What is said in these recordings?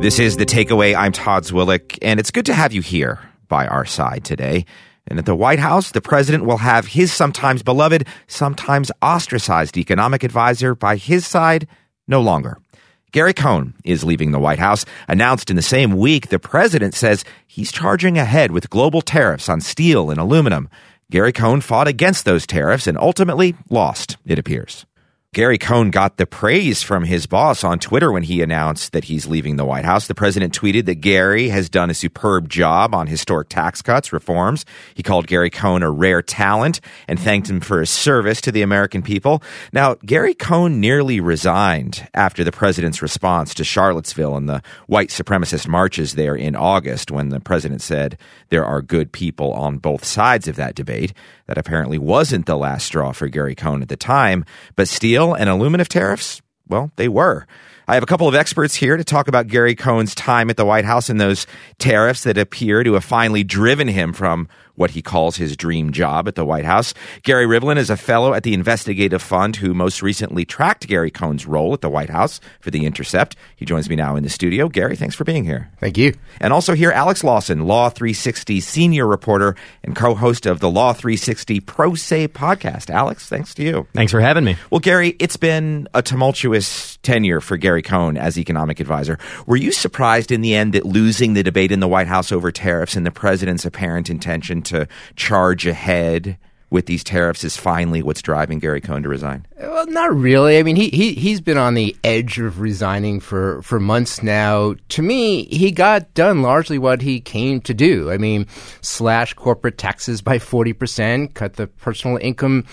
This is The Takeaway. I'm Todd Zwillich, and it's good to have you here by our side today. And at the White House, the president will have his sometimes beloved, sometimes ostracized economic advisor by his side no longer. Gary Cohn is leaving the White House. Announced in the same week, the president says he's charging ahead with global tariffs on steel and aluminum. Gary Cohn fought against those tariffs and ultimately lost, it appears. Gary Cohn got the praise from his boss on Twitter when he announced that he's leaving the White House. The president tweeted that Gary has done a superb job on historic tax cuts, reforms. He called Gary Cohn a rare talent and thanked him for his service to the American people. Now, Gary Cohn nearly resigned after the president's response to Charlottesville and the white supremacist marches there in August, when the president said there are good people on both sides of that debate. That apparently wasn't the last straw for Gary Cohn at the time, but steel and aluminum tariffs, well, they were. I have a couple of experts here to talk about Gary Cohn's time at the White House and those tariffs that appear to have finally driven him from what he calls his dream job at the White House. Gary Rivlin is a fellow at the Investigative Fund who most recently tracked Gary Cohn's role at the White House for The Intercept. He joins me now in the studio. Gary, thanks for being here. Thank you. And also here, Alex Lawson, Law 360 senior reporter and co-host of the Law 360 Pro Se podcast. Alex, thanks to you. Thanks for having me. Well, Gary, it's been a tumultuous tenure for Gary Cohn as economic advisor. Were you surprised in the end that losing the debate in the White House over tariffs and the president's apparent intention to charge ahead with these tariffs is finally what's driving Gary Cohn to resign? Well, not really. I mean, he's been on the edge of resigning for months now. To me, he got done largely what he came to do. I mean, slash corporate taxes by 40%, cut the personal income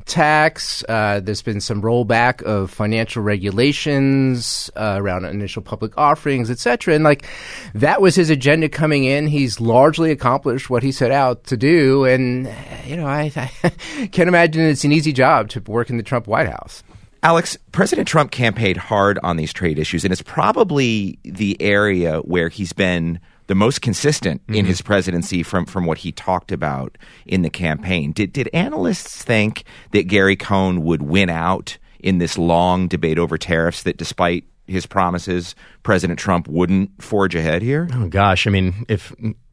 tax. There's been some rollback of financial regulations around initial public offerings, et cetera. And that was his agenda coming in. He's largely accomplished what he set out to do. And, I can't imagine it's an easy job to work in the Trump White House. Alex, President Trump campaigned hard on these trade issues, and it's probably the area where he's been the most consistent in his presidency from what he talked about in the campaign. Did analysts think that Gary Cohn would win out in this long debate over tariffs, that despite his promises, President Trump wouldn't forge ahead here? Oh, gosh. I mean, if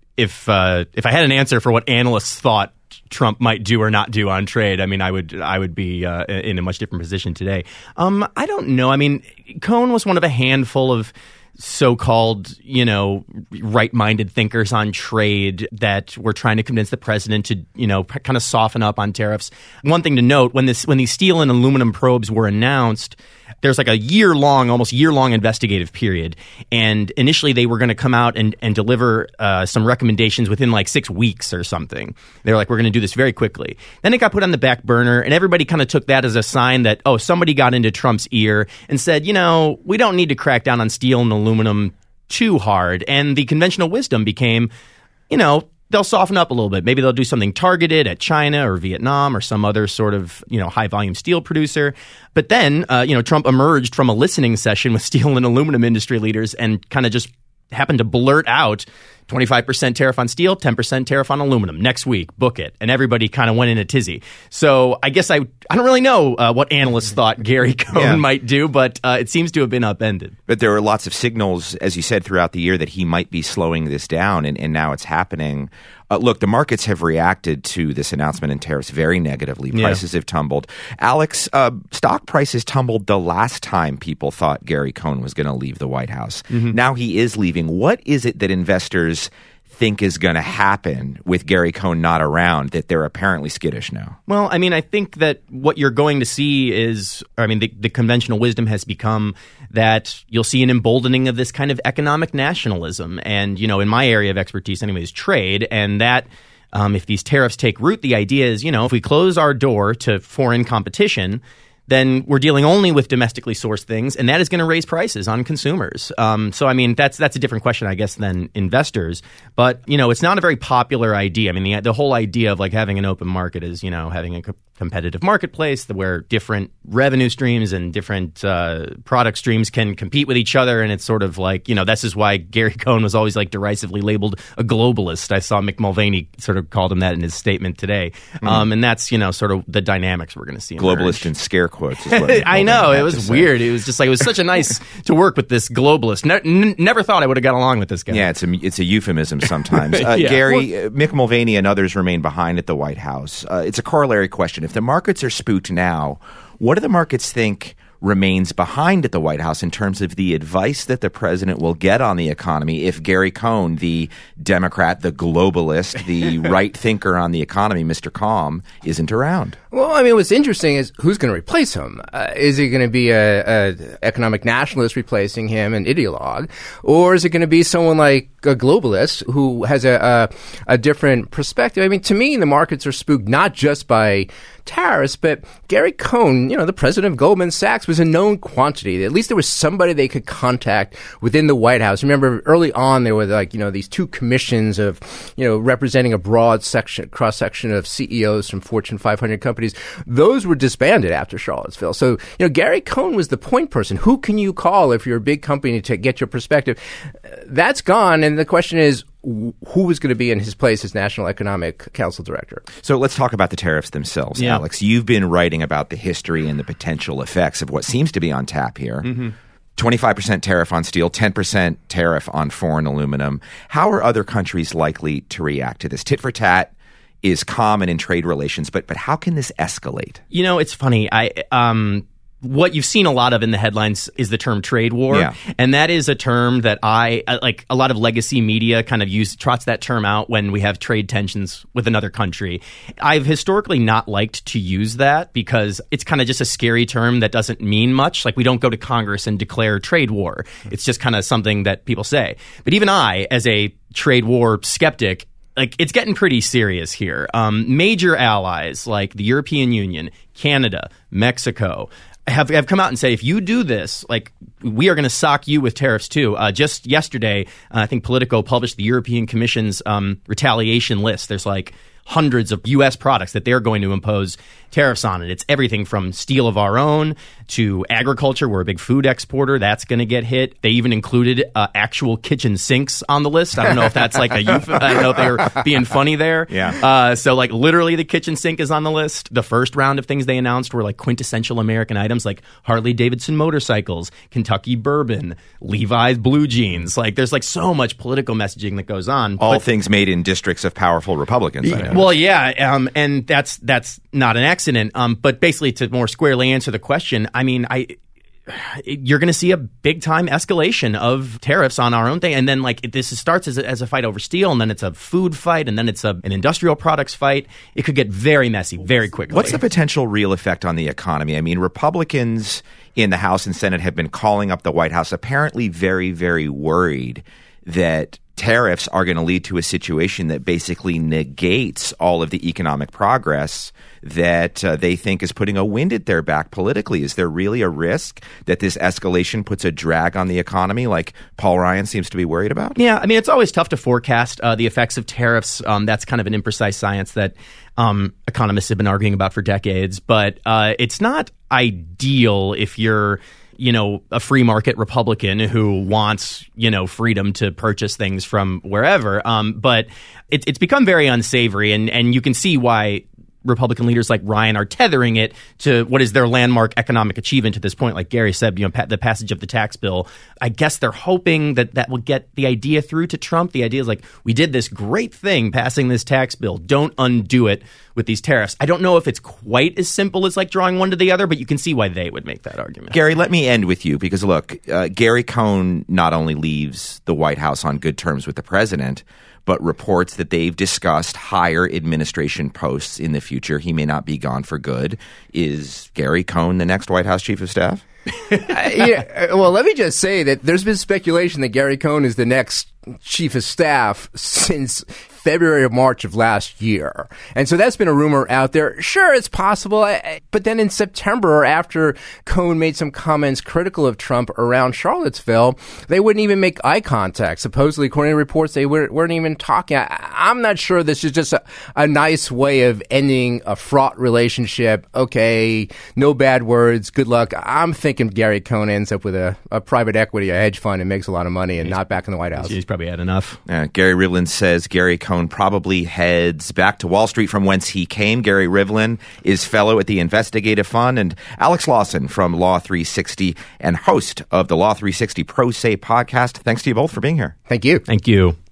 I had an answer for what analysts thought Trump might do or not do on trade, I mean, I would be in a much different position today. I don't know. I mean, Cohn was one of a handful of so-called, right-minded thinkers on trade that were trying to convince the president to, kind of soften up on tariffs. One thing to note, when these steel and aluminum probes were announced, there's like a almost year-long investigative period. And initially they were going to come out and deliver some recommendations within 6 weeks or something. They're like, we're going to do this very quickly. Then it got put on the back burner, and everybody kind of took that as a sign that, somebody got into Trump's ear and said, we don't need to crack down on steel and aluminum too hard. And the conventional wisdom became, they'll soften up a little bit. Maybe they'll do something targeted at China or Vietnam or some other sort of, high volume steel producer. But then, Trump emerged from a listening session with steel and aluminum industry leaders and kind of just happened to blurt out 25% tariff on steel, 10% tariff on aluminum. Next week, book it. And everybody kind of went in a tizzy. So I guess I don't really know what analysts thought Gary Cohn might do, but it seems to have been upended. But there were lots of signals, as you said, throughout the year that he might be slowing this down, and now it's happening. Look, the markets have reacted to this announcement in tariffs very negatively. Prices have tumbled. Alex, stock prices tumbled the last time people thought Gary Cohn was going to leave the White House. Now he is leaving. What is it that investors think is going to happen with Gary Cohn not around that they're apparently skittish now? Well, I mean, I think that what you're going to see is, the conventional wisdom has become that you'll see an emboldening of this kind of economic nationalism. And, in my area of expertise anyways, trade. And that if these tariffs take root, the idea is, if we close our door to foreign competition, then we're dealing only with domestically sourced things, and that is going to raise prices on consumers. So, that's a different question, I guess, than investors. But, it's not a very popular idea. I mean, the whole idea of having an open market is, having a competitive marketplace where different revenue streams and different product streams can compete with each other. And it's sort of like, this is why Gary Cohn was always like derisively labeled a globalist. I saw Mick Mulvaney sort of called him that in his statement today. And that's, sort of the dynamics we're going to see emerge. Globalist in scare quotes. Is what I know. It was weird. It was just like, it was such a nice to work with this globalist. Never thought I would have got along with this guy. Yeah, it's a euphemism sometimes. Gary, Mick Mulvaney and others remain behind at the White House. It's a corollary question. If the markets are spooked now, what do the markets think remains behind at the White House in terms of the advice that the president will get on the economy if Gary Cohn, the Democrat, the globalist, the right thinker on the economy, Mr. Calm, isn't around? Well, I mean, what's interesting is who's going to replace him? Is it going to be a economic nationalist replacing him, an ideologue, or is it going to be someone like a globalist who has a different perspective? I mean, to me, the markets are spooked not just by tariffs, but Gary Cohn, the president of Goldman Sachs, was a known quantity. At least there was somebody they could contact within the White House. Remember, early on, there were these two commissions of, representing a broad cross-section of CEOs from Fortune 500 companies. Those were disbanded after Charlottesville. So, Gary Cohn was the point person. Who can you call if you're a big company to get your perspective? That's gone, and the question is, who was going to be in his place as National Economic Council Director? So let's talk about the tariffs themselves, Alex. You've been writing about the history and the potential effects of what seems to be on tap here. 25% tariff on steel, 10% tariff on foreign aluminum. How are other countries likely to react to this? Tit for tat is common in trade relations, but how can this escalate? It's funny. What you've seen a lot of in the headlines is the term trade war. Yeah. And that is a term that I like a lot of legacy media kind of trots that term out when we have trade tensions with another country. I've historically not liked to use that because it's kind of just a scary term that doesn't mean much. Like we don't go to Congress and declare trade war. It's just kind of something that people say. But even I, as a trade war skeptic, it's getting pretty serious here. Major allies like the European Union, Canada, Mexico, have come out and said, if you do this, we are going to sock you with tariffs too. Just yesterday, I think Politico published the European Commission's retaliation list. There's hundreds of U.S. products that they're going to impose tariffs on it. It's everything from steel of our own to agriculture. We're a big food exporter. That's going to get hit. They even included actual kitchen sinks on the list. I don't know if that's I don't know if they were being funny there. Yeah. So literally the kitchen sink is on the list. The first round of things they announced were quintessential American items like Harley Davidson motorcycles, Kentucky bourbon, Levi's blue jeans. There's so much political messaging that goes on. All things made in districts of powerful Republicans. Well, yeah, and that's not an accident. But basically, to more squarely answer the question, I mean, you're going to see a big time escalation of tariffs on our own thing, and then this starts as a fight over steel, and then it's a food fight, and then it's an industrial products fight. It could get very messy very quickly. What's the potential real effect on the economy? I mean, Republicans in the House and Senate have been calling up the White House, apparently very, very worried that tariffs are going to lead to a situation that basically negates all of the economic progress that they think is putting a wind at their back politically. Is there really a risk that this escalation puts a drag on the economy like Paul Ryan seems to be worried about? Yeah, I mean, it's always tough to forecast the effects of tariffs. That's kind of an imprecise science that economists have been arguing about for decades. But it's not ideal if you're a free market Republican who wants, freedom to purchase things from wherever. But it's become very unsavory, and you can see why Republican leaders like Ryan are tethering it to what is their landmark economic achievement to this point. Like Gary said, the passage of the tax bill. I guess they're hoping that will get the idea through to Trump. The idea is we did this great thing passing this tax bill. Don't undo it with these tariffs. I don't know if it's quite as simple as drawing one to the other, but you can see why they would make that argument. Gary, let me end with you because look, Gary Cohn not only leaves the White House on good terms with the president, but reports that they've discussed higher administration posts in the future. He may not be gone for good. Is Gary Cohn the next White House chief of staff? Well, let me just say that there's been speculation that Gary Cohn is the next chief of staff since February or March of last year. And so that's been a rumor out there. Sure, it's possible. But then in September, after Cohn made some comments critical of Trump around Charlottesville, they wouldn't even make eye contact. Supposedly, according to reports, they weren't even talking. I'm not sure this is just a nice way of ending a fraught relationship. Okay, no bad words. Good luck. I'm thinking Gary Cohn ends up with a private equity, a hedge fund, and makes a lot of money and not back in the White House. He's probably had enough. Gary Rivlin says Gary Cohn probably heads back to Wall Street from whence he came. Gary Rivlin is fellow at the Investigative Fund, and Alex Lawson from Law 360 and host of the Law 360 Pro Se podcast. Thanks to you both for being here. Thank you. Thank you.